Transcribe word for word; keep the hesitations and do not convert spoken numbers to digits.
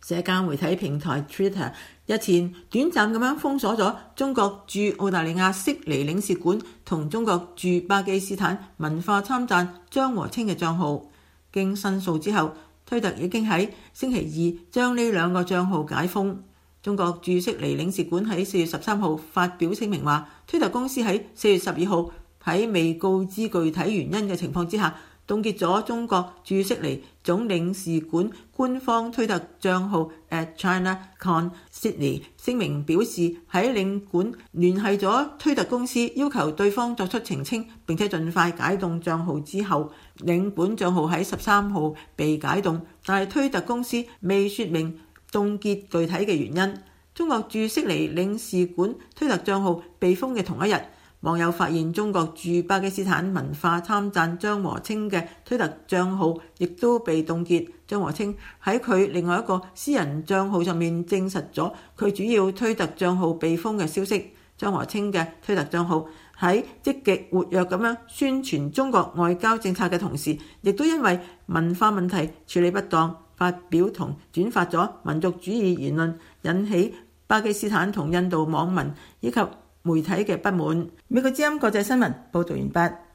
社交媒體平台 Twitter 日前短暫咁樣封鎖咗中國駐澳大利亞悉尼領事館同中國駐巴基斯坦文化參贊張和清嘅帳號。經申訴之後，推特已經喺星期二將呢兩個帳號解封。中國駐悉尼領事館喺四月十三號發表聲明話，推特公司喺四月十二號喺未告知具體原因嘅情況之下，凍結咗中國駐悉尼總領事館官方推特帳號 at ChinaCon Sydney。聲明表示，喺領館聯繫咗推特公司，要求對方作出澄清並且盡快解凍帳號之後，領館帳號喺十三號被解凍，但係推特公司未說明凍結具體嘅原因。中國駐悉尼領事館推特帳號被封嘅同一日，網友發現中國駐巴基斯坦文化參贊張和清嘅推特帳號亦都被凍結。張和清喺佢另外一個私人帳號上面證實咗佢主要推特帳號被封嘅消息。張和清嘅推特帳號喺積極活躍咁樣宣傳中國外交政策嘅同時，亦都因為文化問題處理不當，發表同轉發咗民族主義言論，引起巴基斯坦同印度網民以及媒體嘅不滿。美國之音國際新聞報導完畢。